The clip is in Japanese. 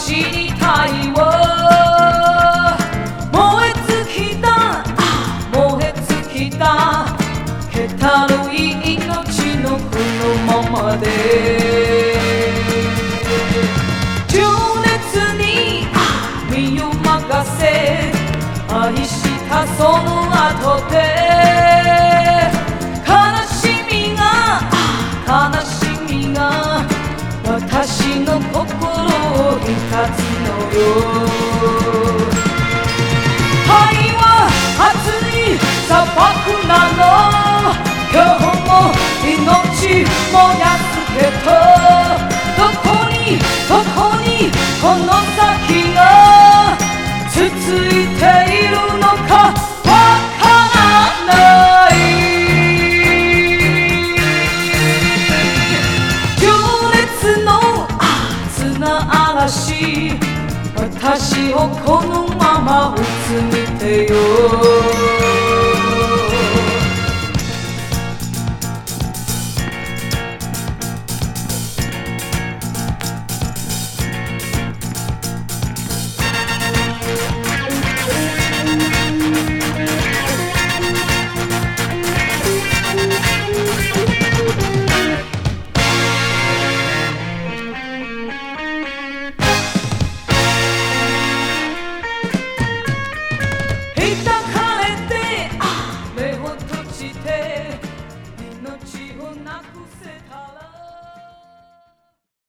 死にたいわ。燃え尽きた燃え尽きた気たるい命のこのままで情熱に身を任せ愛したその後で悲しみが私の心を浸つのよ。愛は熱い砂漠なの。今日も命燃やすけどどこにこの先が続いているのかわからない。情熱の熱な嵐私をこのままうつむてよ。目を閉じて命をなくせたら